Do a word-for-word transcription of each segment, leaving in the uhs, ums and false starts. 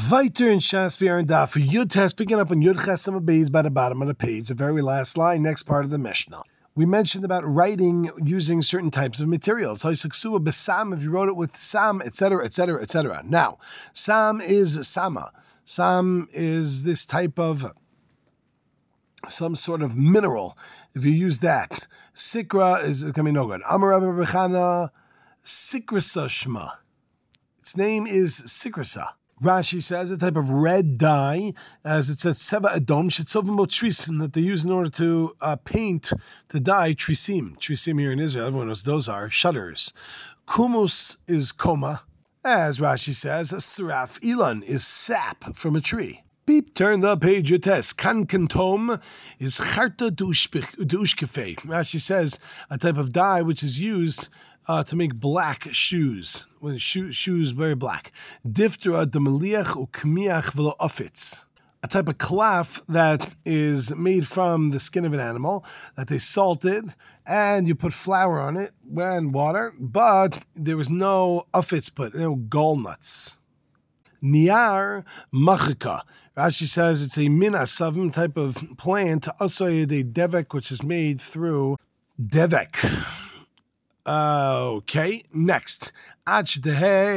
Weiter in Shaspi and Daf for Yud Test, picking up on Yud Chesam Beis by the bottom of the page, the very last line, next part of the Mishnah. We mentioned about writing using certain types of materials. So Besam, if you wrote it with Sam, et cetera, et cetera, et cetera. Now, Sam is Sama. Sam is this type of some sort of mineral. If you use that, Sikra is coming no good. Amar Rabbi Bechana, Sikrasa Shma. Its name is Sikrasa. Rashi says a type of red dye, as it says Seva Adom, Shetzovim Trisim, that they use in order to uh, paint, to dye Trisim. Trisim here in Israel, everyone knows those are shutters. Kumus is Koma, as Rashi says. Saraf Ilan is sap from a tree. Beep, turn the page, your test. Kan Kantom is Charta Dushkefe. Rashi says a type of dye which is used Uh, to make black shoes, when shoe, shoes very black. Diftera demeliach ukmiach v'lo ofitz. A type of cloth that is made from the skin of an animal that they salted, and you put flour on it and water, but there was no ofitz put, no gall nuts. Niar machika. Rashi says it's a min asavim type of plant, also a devek, which is made through devek. Uh, okay, next. It's got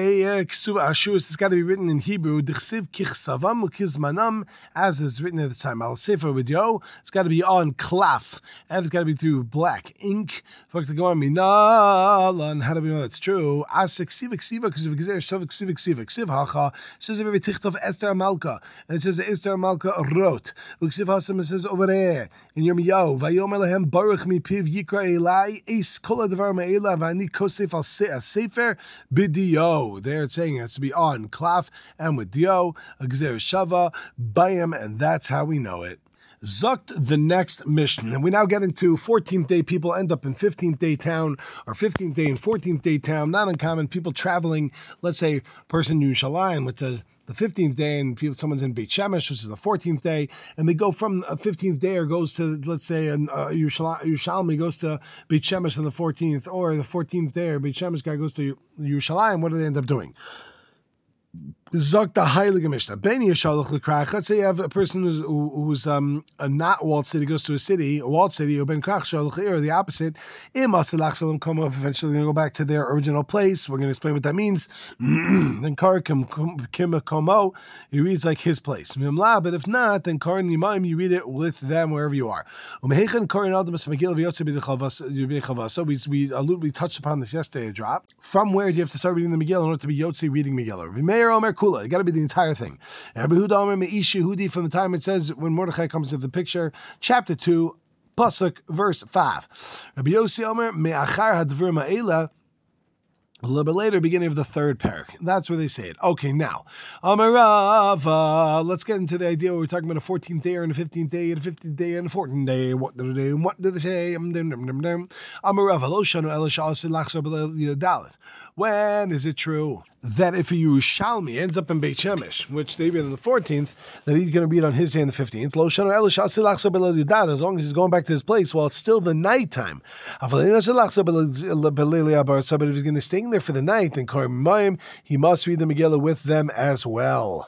to be written in Hebrew, as it's written at the time. Al Sefer with Yo, it's got to be on cloth, and it's got to be through black ink. How do we know that's true? It says every ticht of Esther Malka, and it says Esther Malka wrote. It says over there in Yirmiyahu, Vayom Elahem Baruch mipiv Yikra Elai Eis Kol Advar Me'ela Vani Kosef Al Sefer B'dio. There it's saying it has to be on cloth and with dio, a gzer shava, bayam, and that's how we know it. Zukt the next mission. And we now get into fourteenth day. People end up in fifteenth day town, or fifteenth day and fourteenth day town. Not uncommon. People traveling, let's say, person in Yerushalayim with the the fifteenth day, and people, someone's in Beit Shemesh, which is the fourteenth day, and they go from a fifteenth day, or goes to, let's say, an uh, Yerushalmi goes to Beit Shemesh on the fourteenth, or the fourteenth day, or Beit Shemesh guy goes to Yerushalayim. What do they end up doing? Zok the Heilige Mishnah. Ben Yishalach L'Krach. Let's say you have a person who's, who, who's um, a not walled city, goes to a city, a walled city, or Ben Krach Shalach, or the opposite. Eventually going to go back to their original place. We're going to explain what that means. Then Kar Kim Komo, he reads like his place. But if not, then Kar Nimaim, you read it with them wherever you are. So we we we touched upon this yesterday. A drop. From where do you have to start reading the Megillah in order to be Yotzi reading Megillah? Meir Omer Kula. You got to be the entire thing. Rabbi Huda Omer Meish Yehudi, from the time it says when Mordechai comes into the picture, chapter two, pasuk, verse five. Rabbi Yossi Omer Me'achar Hadvur Ma'ela. A little bit later, beginning of the third parak. That's where they say it. Okay, now, Amarava. Let's get into the idea where we're talking about a fourteenth day and a fifteenth day and a fifteenth day and a fourteenth day. What do they do? What do they say? Amarava. Lo shanu ela sha'aseh lachzor b'leil Dalet. When is it true that if a Yerushalmi ends up in Beit Shemesh, which they read on the fourteenth, that he's going to read on his day on the fifteenth, as long as he's going back to his place, while it's still the nighttime. But if he's going to stay in there for the night, then he must read the Megillah with them as well.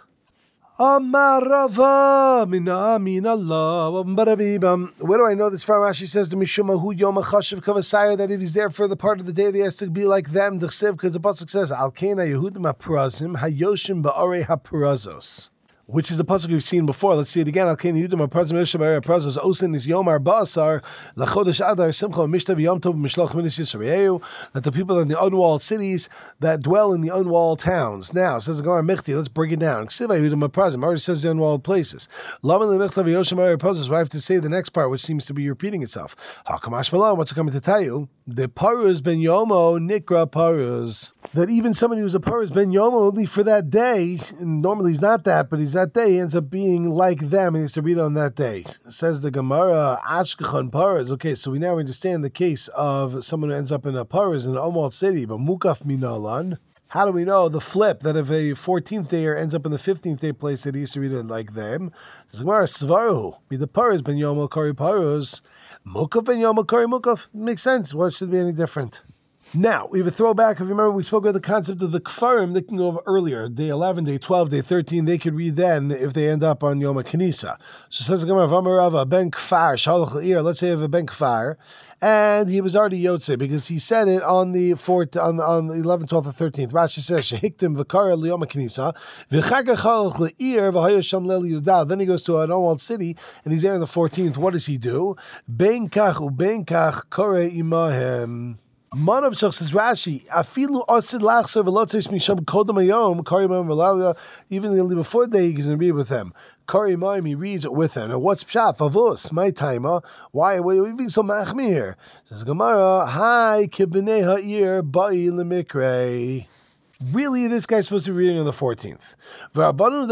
Amarava mina mina Allah. Where do I know this from? Rashi says to Mishuma Hu Yom Chashiv Kavasaya, that if he's there for the part of the day, he has to be like them. The Chsiv, because the pasuk says Al Kena Yehudim HaPurazim Hayoshim Ba'arei HaPurazos, which is a pasuk we've seen before. Let's see it again. Al Kena Yehudim HaPurazim Hayoshim Ba'arei HaPurazos Osin is Yomar Ba'asar Lachodesh Adar Simcha Mishtav Yom Tov Mishlach Minis Yisraelu, that the people in the unwalled cities that dwell in the unwalled towns. Now, says the Gemara Michti, let's break it down. Ksiva Yehudim HaPurazim already says the unwalled places. Laman LeMichtav Yoshim Ba'arei HaPurazos. Why I have to say the next part, which seems to be repeating itself? Hakamash Malam, what's it coming to tell you? The Paruz Ben Yomo Nikra Paruz. That even somebody who's a Paruz Ben Yomo only for that day, and normally he's not that, but he's that day, he ends up being like them, and he has to read on that day. Says the Gemara, Ashkechan Paruz. Okay, so we now understand the case of someone who ends up in a Paruz in an unwalled city, but Mukaf Minalan. How do we know the flip, that if a fourteenth dayer ends up in the fifteenth day place, that he used to read it like them? Says the Gemara, Svaru, be the Paruz Ben Yomo Kari Paruz. Mukaf Ben Yomo Kari Mukaf. Makes sense. What should be any different? Now, we have a throwback. If you remember, we spoke about the concept of the kfarim. They can go earlier, day eleven, day twelve, day thirteen. They could read then if they end up on Yom HaKnisa. So it says the Gemara, V'amarava ben kfar shalach l'ir. Let's say you have a ben kfar, and he was already yotze because he said it on the fourth, on on the eleventh, twelfth, or thirteenth. Rashi says shehiktim v'kara liyom HaKnisa v'chagach shalach l'ir v'haya sham leil yudal. Then he goes to an unwalled city and he's there on the fourteenth. What does he do? Ben kach u ben kach kore imahem. Manav says Rashi, afilu osid lachser v'lotzes misham kodam hayom karimam v'lalia. Even before they he's going to read with them. Karimam, he reads it with them. And what's pshat? Favos, my timer. Why? Why are we being so machmir here? Says Gemara, hi kibnei ha'ir ba'i lemikre. Really, this guy's supposed to be reading on the fourteenth. The Rabbanim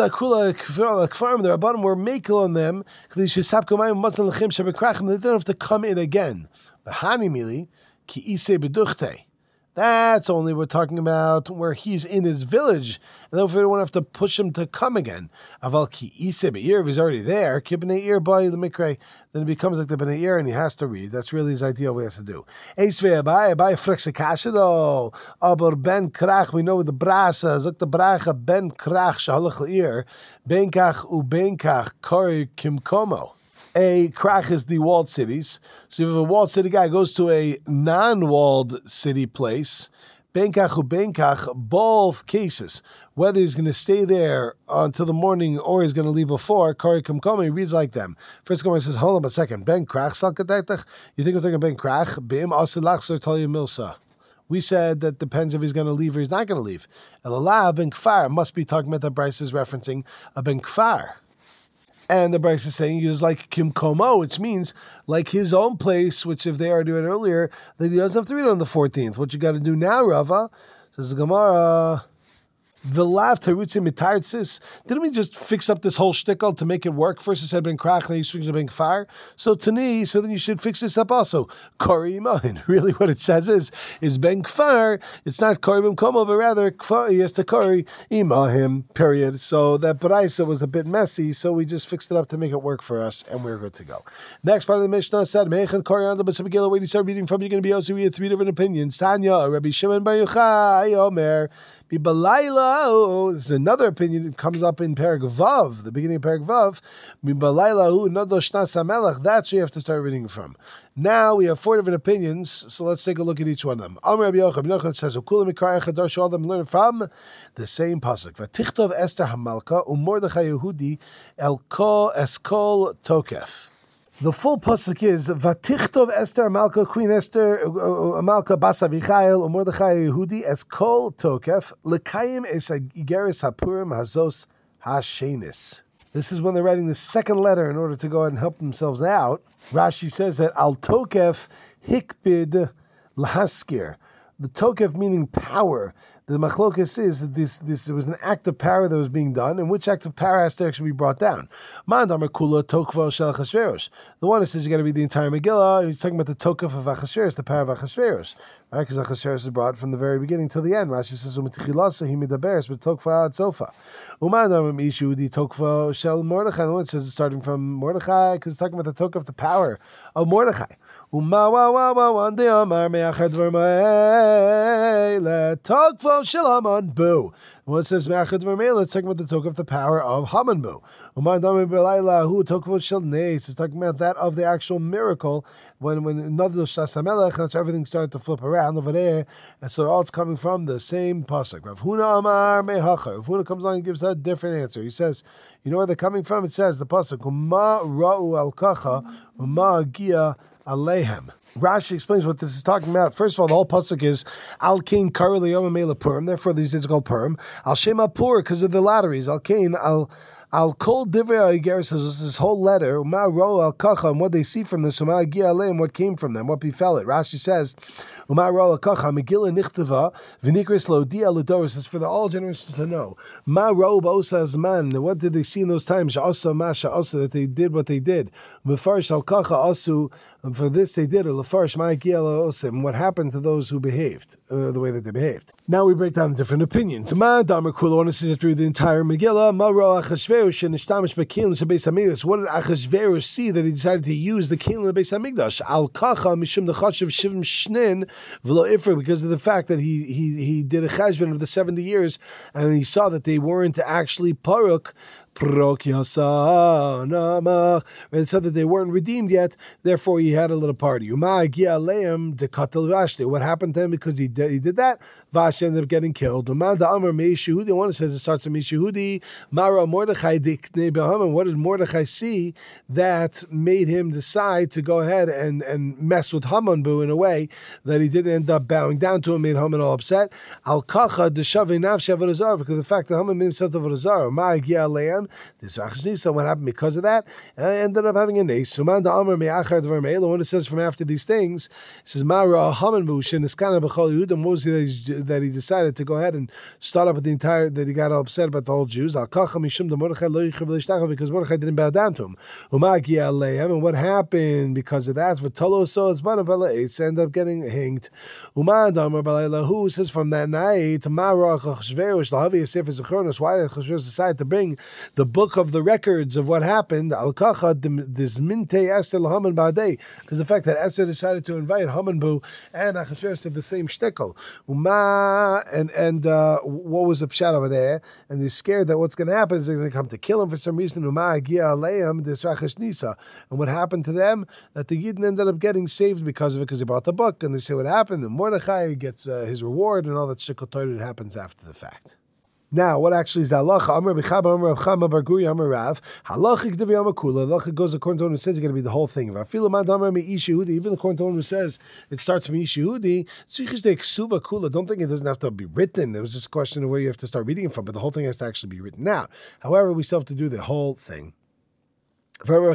were makel on them. They don't have to come in again. But Hanimili, Ki ise beduchte. That's only we're talking about where he's in his village, and then we don't have to push him to come again. Aval ki ise be'ir, if he's already there, ki b'nei ir ba'i l'mikre, then it becomes like the b'nei ir, and he has to read. That's really his idea what he has to do. Eis ve'abai, abai frikse kasha though, aber ben krach, we know the brasa, zok the bracha ben krach shahalach l'ir, ben kach u ben kach kori kimkomo. A krach is the walled cities. So if a walled city guy goes to a non-walled city place, benkach u benkach, both cases, whether he's going to stay there until the morning or he's going to leave before, kari kumkom, he reads like them. First Gemara says, hold on a second, ben krach salkadektach? You think we're talking ben krach? Be'im asilachser talya milsa. We said that depends if he's going to leave or he's not going to leave. Elallah ben kfar must be talking about the Bryce is referencing a ben kfar. And the Bryce is saying he is like Kim Komo, which means like his own place, which if they are doing it earlier, then he doesn't have to read it on the fourteenth. What you got to do now, Rava, says the Gemara, V'lav terutzi mitartzis. Didn't we just fix up this whole shtickle to make it work? First it said ben krach, then you switched to ben kfar. So tani, so then you should fix this up also. Kori imahin. Really what it says is, is ben kfar, it's not kori bim komo, but rather kfar, yes to kori imahim, period. So that baraisa was a bit messy, so we just fixed it up to make it work for us, and we're good to go. Next part of the Mishnah said, Meichan kori on the Basabagila, where you start reading from, you're going to be also, we had three different opinions. Tanya, Rabbi Shimon bar Yochai, Omer, Mibalayla, this is another opinion. It comes up in Perek Vav, the beginning of Perek Vav. Mibalayla, Nodo Shnas HaMelech. That's where you have to start reading from. Now we have four different opinions, so let's take a look at each one of them. Amr Rabbi Yochanan, Rabbi Yochanan says, "Ukulam Mikra Echad," all them learn from the same pasuk. Vatichtov Esther Hamalka uMordechai Yehudi Elko Eskol Tokef. The full pasuk is Vatichtov Esther Amalka, Queen Esther Amalka Bas Avichail uMordechai Yehudi Eskol Tokef Lekayim Es Igeris Hapurim Hazos Hashenis. This is when they're writing the second letter in order to go ahead and help themselves out. Rashi says that Al Tokef Hikbid Lahaskir. The Tokef meaning power. The machlokas is that this this it was an act of power that was being done, and which act of power has to actually be brought down. Mandamar Kula Tokva Shel Achashverosh. The one that says you got to read the entire Megillah. He's talking about the Tokef of Achashverosh, the power of Achashverosh, right? Because Achashverosh is brought from the very beginning till the end. Rashi says Umetichilasa he midaberes but Tokva ad Sofa. Umandamar Ishu di Tokva Shel Mordechai. The one that says it's starting from Mordechai because it's talking about the Tokef, the power of Mordechai. Uma wa wa wa wa de amar me'achad v'rmeile Tokva Shel Haman Bu. When it says me'achad v'rmeile, it's talking about the Tokef, the power of Haman Bu. Umandamar b'layla hu Tokva Shel Neis. It's talking about that of the actual miracle when when Navdo Shas HaMelech, that's everything started to flip around over there, and so all it's coming from the same pasuk. Rav Huna Amar me'achar. Rav Huna comes along and gives a different answer. He says, you know where they're coming from? It says the pasuk Uma ra'u al kacha Uma agia Alehem. Rashi explains what this is talking about. First of all, the whole pasuk is Al Kain Kar Liyom Mela Purim. Therefore, these days called Purim. Al Shema Pur because of the lotteries. Al Kain Al Al Kol Divrei Ha'Igeres says this whole letter. Ma Ro Al Kacha and what they see from this. Uma Agia Alehem, what came from them, what befell it. Rashi says Uma Ro Al Kacha Megillah Nichtava V'Nikris Lo Dia L'Doros is for the all generations to know. Ma Ro Ba'osa Azman. What did they see in those times? Asa Masha Asa that they did what they did. Mefarish Al Kacha Asu. And for this they did. Lefarish Ma Agia Osim. What happened to those who behaved uh, the way that they behaved? Now we break down the different opinions. Ma Damar Kula want to see through the entire Megillah. Ma Ro Achashverosh. What did Achashverosh see that he decided to use the Kelim of the Beis Hamikdash? Al Kacha Mishum the Chashav Shivim Shnin v'lo ifra, because of the fact that he he he did a cheshbon of the seventy years, and he saw that they weren't actually paruk. And said that they weren't redeemed yet, therefore he had a little party. What happened to him because he did, he did that? Vash ended up getting killed. One says it starts with Mishahudi. Mara Mordechai. What did Mordechai see that made him decide to go ahead and, and mess with Haman in a way that he didn't end up bowing down to him, made Haman all upset? Al Kacha Deshavei Nafshe Avodah, because the fact that Haman made himself Avodah Zarah. Ma Agia Aleim. This so what happened because of that? I ended up having a nace. Suman da Amar me'achar dvar me'elo. When it says from after these things, it says Mara Haman Bushin Iskana b'chol Yehuda Mosi that he decided to go ahead and start up with the entire, that he got all upset about the whole Jews. Al kacha mishum da Mordechai lo yichav l'ishtachah, because Mordechai didn't bow down to him. Umagi aleim, and what happened because of that? V'tolo so it's man of Eitzah ended up getting hanged. Uman da Amar b'leilahu says from that night Mara Chachshverosh lahavi Sefer Zechronos. Why did Chachshverosh decide to bring the book of the records of what happened? Al kacha disminte Esther l'Haman ba'adei, because the fact that Esther decided to invite Haman bu and Achashverosh to the same shtickle. Uma and and uh, what was the pshat over there? And they're scared that what's going to happen is they're going to come to kill him for some reason. Uma agia aleim disrachash nisa. And what happened to them? That the Yidden ended up getting saved because of it, because he brought the book. And they say what happened. And Mordechai gets uh, his reward, and all that shtickle Torah that happens after the fact. Now, what actually is the halacha? Amar b'chaba, Amar Chama bar Guri, Amar Rav. Halacha k'devi Amar Kula. Halacha goes according to one who says it's going to be the whole thing. Even according to one who says it starts from Ish Yehudi, ksuva Kula. Don't think it doesn't have to be written. It was just a question of where you have to start reading it from, but the whole thing has to actually be written out. However, we still have to do the whole thing. Another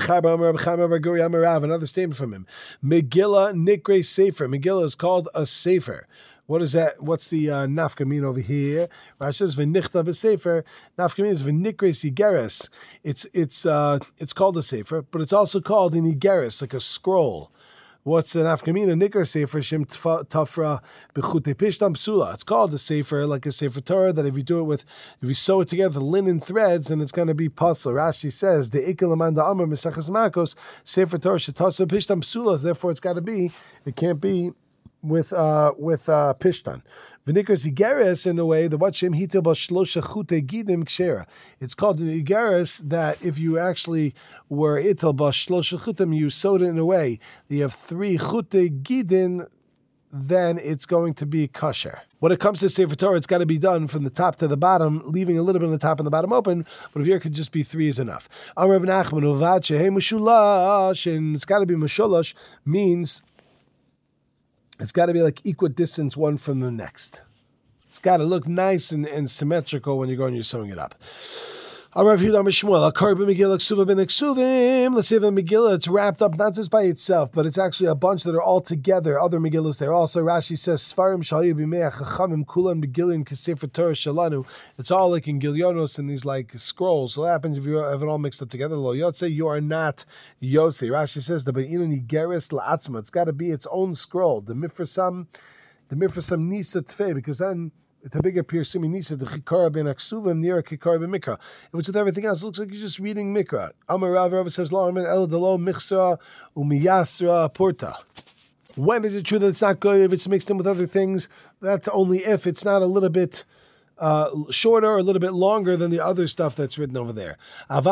statement from him. Megillah Nikre Sefer. Megillah is called a Sefer. What is that? What's the uh, nafkamin over here? Rashi says v'nichta v'sefer. Nafkamin is v'nikres igeres. It's it's uh, it's called a sefer, but it's also called an igeres, like a scroll. What's an nafkamin? A nikra sefer shem tafra b'chutei pishtam psula. It's called a sefer, like a sefer Torah, that if you do it with, if you sew it together, linen threads, then it's going to be puzzle. Rashi says the ikil amanda amar misachas makos sefer Torah shetasva pishtam psula. Therefore, it's got to be. It can't be with uh with uh pishtan. V'nikras igeres in a way the watchim hitel b'shlosha chute gidim kshera. It's called an igeres that if you actually were itel b'shlosha chutim, you sewed it in a way that you have three chute gidin, then it's going to be kosher. When it comes to Sefer Torah, it's got to be done from the top to the bottom, leaving a little bit on the top and the bottom open, but if here it could just be three is enough. Amar Rav Nachman uvad shehei meshulash, and it's got to be meshulash means it's got to be like equidistant one from the next. It's got to look nice and, and symmetrical when you're going, you're sewing it up. Let's say the Megillah, it's wrapped up not just by itself, but it's actually a bunch that are all together. Other Megillahs there. Also, Rashi says, Sfarim shayu b'mei hachachamim kulan b'gilin k'sefer Torah shalanu. It's all like in Gilyonos and these like scrolls. So what happens if you have it all mixed up together? Lo yotze, you are not yotze. Rashi says, the be'inu nigeres la'atzma. It's got to be its own scroll. The mifrasam, the mifrasam nisa tfei, because then it's a bigger pirsumi nisa, the chikara ben aksuvim near a chikara ben mikra. Which with everything else, it looks like you're just reading mikra. Amar Rav Rav says, Lo amen el delo michsra umiyasra porta. When is it true that it's not good if it's mixed in with other things? That's only if it's not a little bit uh, shorter or a little bit longer than the other stuff that's written over there. But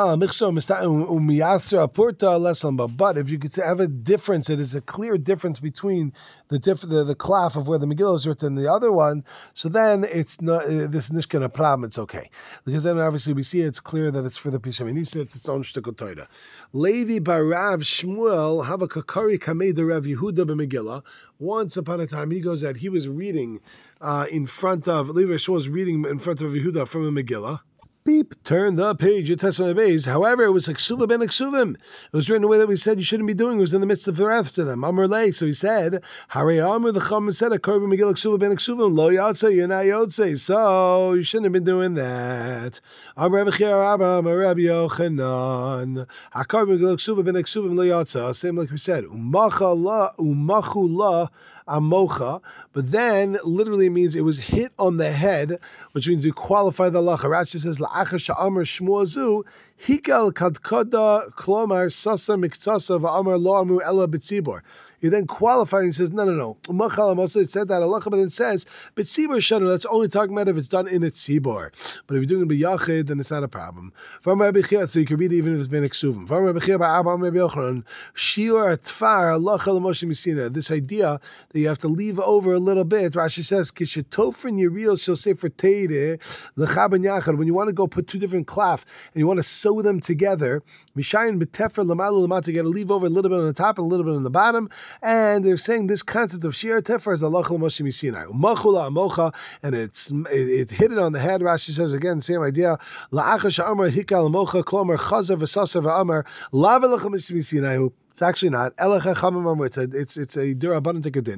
if you could have a difference, it is a clear difference between the diff- the, the klaf of where the Megillah is written and the other one, so then it's not uh, this nishkan problem, it's okay. Because then obviously we see it's clear that it's for the Pisha Menisa, it's its own shtickle Torah. Levi barav Shmuel have a kakari kamei de Rav Yehuda b'Megillah. Once upon a time, he goes that he was reading uh, in front of, Levi Shmuel was reading in front of Yehuda from a Megillah. Beep, turn the page, your Testament base. However, it was like Ksuva ben Ksuvim. It was written in a way that we said you shouldn't be doing. It was in the midst of the wrath to them. Amr lei. So he said, Hare Amr, the Chum said, a Korban Megillah Ksuva ben Ksuvim, lo yotze, you're not yotze. So you shouldn't have been doing that. Amr Rabbi Chia Rabba, Amr Rabbi Yochanan. A Korban Megillah Ksuva ben Ksuvim, lo yotze. Same like we said. Umacha la, umachu la, amocha, but then literally means it was hit on the head, which means you qualify the halacha. Rashi says la'achar sha'amar shmuazu hikal kadkada klomar sasa miktsasa va'amar lo amu ela b'tzibor. He then qualified and he says, no, no, no. It said that halacha, but it says, but tzibor shanu, that's only talking about if it's done in a tzibor. But if you're doing it b'yachid, then it's not a problem. From Rabbi Chia, so you can read it even if it's been eksuvim. From Rabbi Chia, ba'abam Rabbi Yochanan, shiur atfar halacha l'moshe misina. This idea that you have to leave over a little bit, Rashi says, kishetofrin yiril shel sefer teire l'chaben yachad. When you want to go put two different klaf and you want to sew them together, mishayin b'tefer l'malu l'mata, you got to leave over a little bit on the top and a little bit on the bottom. And they're saying this concept of shiur tefer is halacha l'moshe misina. Umachula amocha, and it's it, it hit it on the head. Rashi says again, same idea. La'achash amar hikal mocha klomer chazav v'sasav v'amar lava l'cha l'moshe misina. It's actually not. It's it's a durabanan tikadin.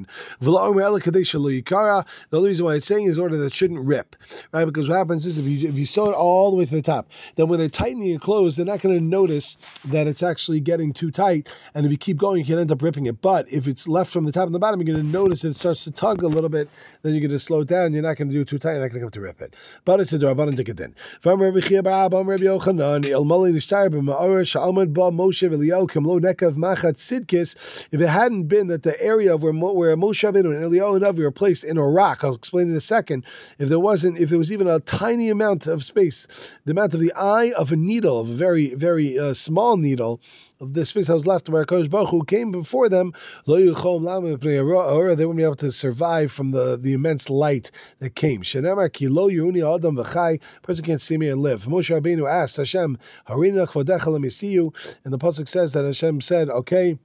The only reason why it's saying is order that shouldn't rip, right? Because what happens is if you if you sew it all the way to the top, then when they're tightening it closed, they're not going to notice that it's actually getting too tight. And if you keep going, you can end up ripping it. But if it's left from the top and the bottom, you're going to notice it starts to tug a little bit. Then you're going to slow it down. You're not going to do it too tight. You're not going to come to rip it. But it's a durabanan tikadin. From Rabbi Chia bar Abba Rabbi Yochanan, El Mali Nishtar b'Ma'or Sha'amad Ba Moshe v'Eliyahu Kimlo Nekav. If it hadn't been that the area of where where Moshe Rabbeinu and Eliyahu Hanavi were placed in a rock, I'll explain in a second. If there wasn't, if there was even a tiny amount of space, the amount of the eye of a needle, of a very very uh, small needle, of the space that was left where HaKadosh Baruch Hu came before them, they wouldn't be able to survive from the, the immense light that came. Person can't see me and live. Moshe Rabbeinu asked Hashem, let me see you. And the pasuk says that Hashem said, okay,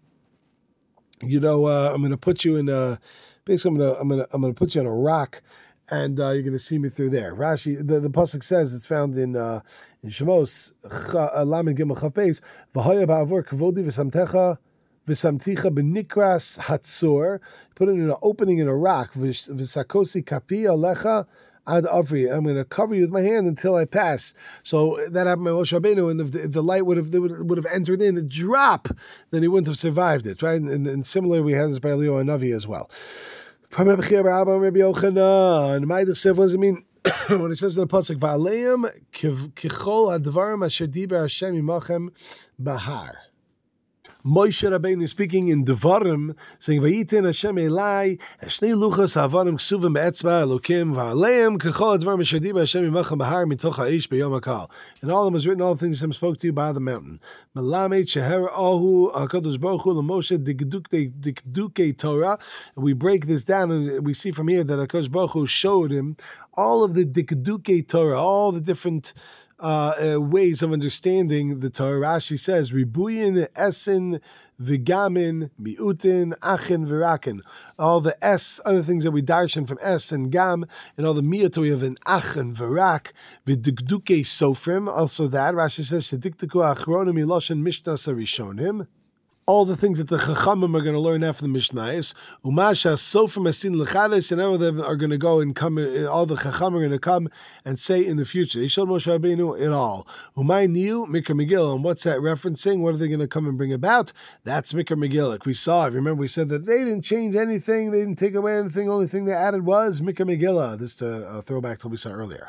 you know, uh, I'm going to put you in a, basically I'm going to, I'm going to, I'm going to put you on a rock, and uh, you're going to see me through there. Rashi, the, the pasuk says, it's found in uh, in Shemos Lamed Gimel Chaf Beis, V'haya ba'avor kavodi v'samtecha v'samticha b'nikras hatzor. Put it in an opening in a rock. V'sakosi kapi alecha ad avri. I'm going to cover you with my hand until I pass. So that happened by Moshe Rabbeinu, and if the, if the light would have would, would have entered in a drop, then he wouldn't have survived it, right? And, and similarly, we have this by Eliyahu Hanavi as well. From Rabbi Chia bar Abba Rabbi Yochanan, what does it mean when it says in the pasuk, "Va'aleim kichol advarim asher diber Hashem imachem bahar"? Moshe Rabbeinu speaking in Devarim, saying, "Vayitin Hashem Elai shnei luchos havarim ksuvim be'etzba Elokim va'aleim kechol advarim asher diber Hashem imachem bahar mitoch ha'esh b'yom hakal." And all of them was written, all the things Hashem spoke to you by the mountain. Melamed sheher ahu HaKadosh Baruch Hu l'Moshe dikdukei Torah. We break this down and we see from here that HaKadosh Baruch Hu showed him all of the dikdukei Torah, all the different Uh, uh, ways of understanding the Torah. Rashi says, Ribuyin, Esin, Vigamin, Miutin, Achin, Virakin. All the S, other things that we darshan from S and Gam, and all the Miyot we have in Achin, Virak, Vidukduke Sofrim, also that. Rashi says, Sediktiku Achronim, Iloshin, Mishnah Sarishonim. All the things that the Chachamim are going to learn after the Mishnah is Umasha Sofrim Asin L'Chadash, and all of them are going to go and come. All the Chachamim are going to come and say in the future. They showed Moshe Rabbeinu it all. Umay Niu Mikra Megillah, and what's that referencing? What are they going to come and bring about? That's Mikra Megillah. Like we saw, if you remember, we said that they didn't change anything, they didn't take away anything. The only thing they added was Mikra Megillah. This to uh, throw back to what we saw earlier.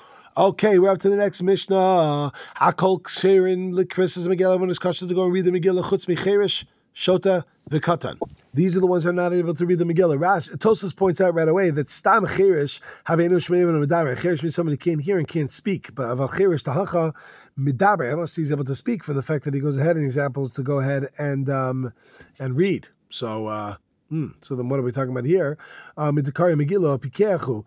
Okay, we're up to the next Mishnah. Hakol Ksherin Likris is Megillah. When it's kosher to go and read the Megillah, Chutz Micherish, Shota, V'Katan. These are the ones who are not able to read the Megillah. Rash, Tosas points out right away that Stam Cherish, Havenu Shmeiv and Medaber. Cherish means somebody can't hear and can't speak. But Aval Cherish Tahacha Medaber, unless he's able to speak for the fact that he goes ahead and he's able to go ahead and um, and read. So, uh, Hmm. So then, what are we talking about here? Midikari Megillah Pikechu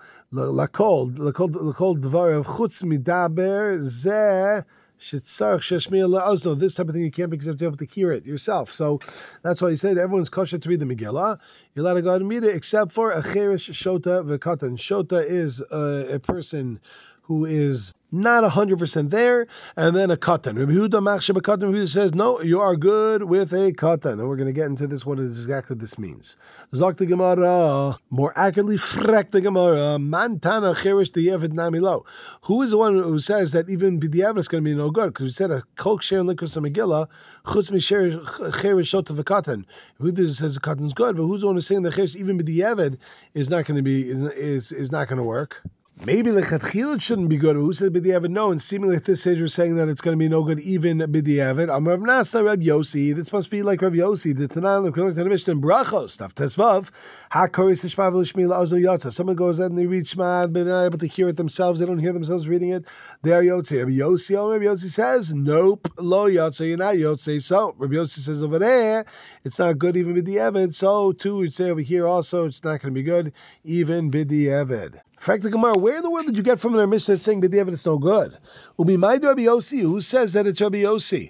Lakol Lakol Lakol Dvar of Chutz Midaber Zeh Shitzarch Sheshmiya La'ozno. This type of thing you can't because you have to be able to hear it yourself. So that's why he said everyone's kosher to read the Megillah. You're allowed to go out and read it except for a Cherish Shota V'Katan. Shota is a, a person who is not one hundred percent there, and then a katan. Rabbi Yehuda Machsheb a katan. Rabbi Yehuda says, no, you are good with a katan. And we're going to get into this, what exactly this means. Zok the Gemara, more accurately, frek the Gemara, mantana cherish the yevid namilo. Who is the one who says that even b'diavad is going to be no good? Because we said a kol ksher and likus Megillah, chutz mi cherish shota v'katan. Yehuda says the katan is good, but who's the one who's saying that cherish even b'diavad is not going to be, is, is, is not going to work? Maybe lechatchila it shouldn't be good. Who said b'diavad? No, and seemingly at this stage we're saying that it's going to be no good even b'diavad. Amar Rav Nasa Rav Yossi. This must be like Rav Yossi. The Tanan of the Mishnah in Brachos stuff. Tesvav hakoris tishma v'lishmi la'ozo yotza. Someone goes out and they read Shema, but they're not able to hear it themselves. They don't hear themselves reading it. They are yotze. Rav Yossi. Oh, Rav Yossi says, nope, lo yotze. You're not yotze. So Rav Yossi says over there, it's not good even b'diavad. So too, we'd say over here also, it's not going to be good even b'diavad. Fact the Gemara, where in the world did you get from their Mishnah saying b'diavad it's no good? Ubi ma'id Rabbi Yossi, who says that it's Rabbi Yossi?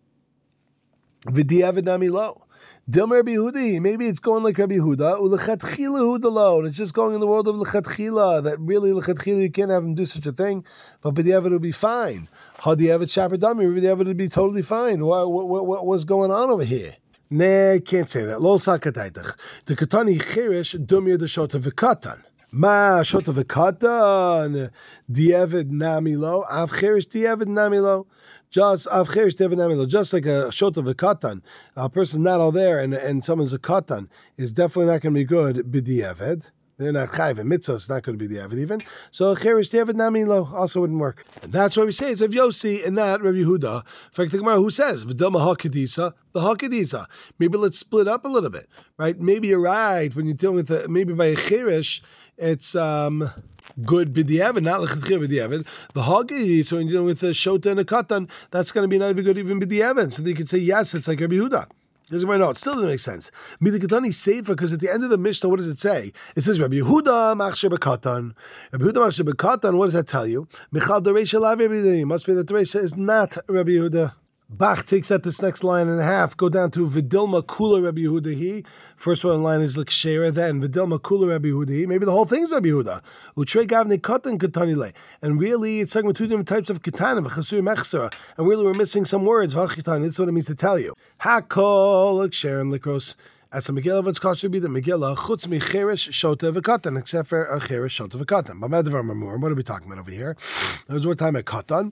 V'diavad nami lo. Dilma Rabbi Yehudi, maybe it's going like Rabbi Yehuda. U'lechatchila Yehuda lo, and it's just going in the world of lechatchila, that really lechatchila you can't have him do such a thing, but b'diavad will be fine. Hadiavad shaper dami, b'diavad would be totally fine. What, what, what what's going on over here? Nah, I can't say that. Lo sakataitach. The katani cherish dumir the shota v'katan. Ma shota v'katan diavad namilo av cherish diavad namilo. Just av cherish diavad namilo. Just like a shota v'katan, a person not all there and and someone's a katan is definitely not going to be good b'diavad. They're not chayv and mitzvah. It's not going to be the avid even. So cherish diavad namilo also wouldn't work. And that's why we say it's Rav Yossi and not Rabbi Yehuda. In fact, the Gemara who says v'dama hakadisa the hakadisa. Maybe let's split up a little bit, right? Maybe you're right when you're dealing with the, maybe by a cherish. It's um, good b'diavad, not lechatchila b'diavad. The hagi, so when you're dealing with a shota and a katan, that's going to be not even good even b'diavad. So you could say yes, it's like Rabbi Yehuda. Doesn't matter. No, it still doesn't make sense. Midikatani sefer because at the end of the Mishnah, what does it say? It says Rabbi Yehuda machsher b'katan. Rabbi Yehuda machsher b'katan. What does that tell you? Michal dereisha lav Rabbi Yehuda. Must be that the dereisha is not Rabbi Yehuda. Bach takes out this next line and a half, go down to Vidilma Kula Rabbi Yehuda. First one in line is L'kshera, then Vidilma Kula Rabbi Yehuda. Maybe the whole thing is Rabbi Yehuda. Utrei Gavni Katan Katanile. And really, it's talking about two different types of Katanim, Chasur Mechsera. And really, we're missing some words. V'achitan, that's what it means to tell you. Hakol L'kshera and L'kros. As a Megillah, what's called should be the Megillah, Chutz Micheresh Shota V'Katan, except for a Cheresh Shota V'Katan. What are we talking about over here? There's one time at Katan.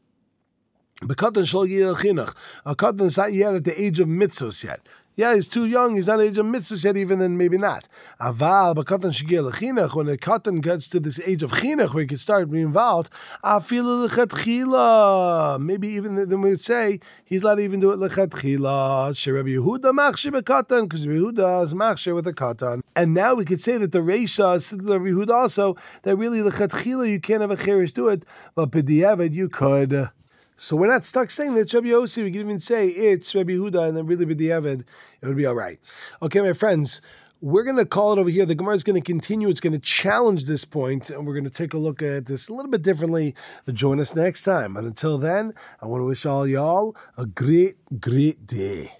But Katan shall yield chinuch. A Katan is not yet at the age of mitzvahs yet. Yeah, he's too young. He's not at the age of mitzvahs yet, even then maybe not. Aval, but Katan shall yield chinuch. When a Katan gets to this age of chinuch, where he can start being involved, afilu lechatchila. Maybe even then we would say he's not even do it lechatchila. Sherebbi Yehuda machshir bekatan, because Rabbi Yehuda is machshir with a Katan. And now we could say that the Reisha is to Rabbi Yehuda also that really lechatchila you can't have a cherish do it, but b'diavad you could. So we're not stuck saying that it's Rabbi Yossi. We can even say it's Rabbi Yehuda and then really b'diavad, it would be all right. Okay, my friends, we're going to call it over here. The Gemara is going to continue. It's going to challenge this point, and we're going to take a look at this a little bit differently. Join us next time. But until then, I want to wish all y'all a great, great day.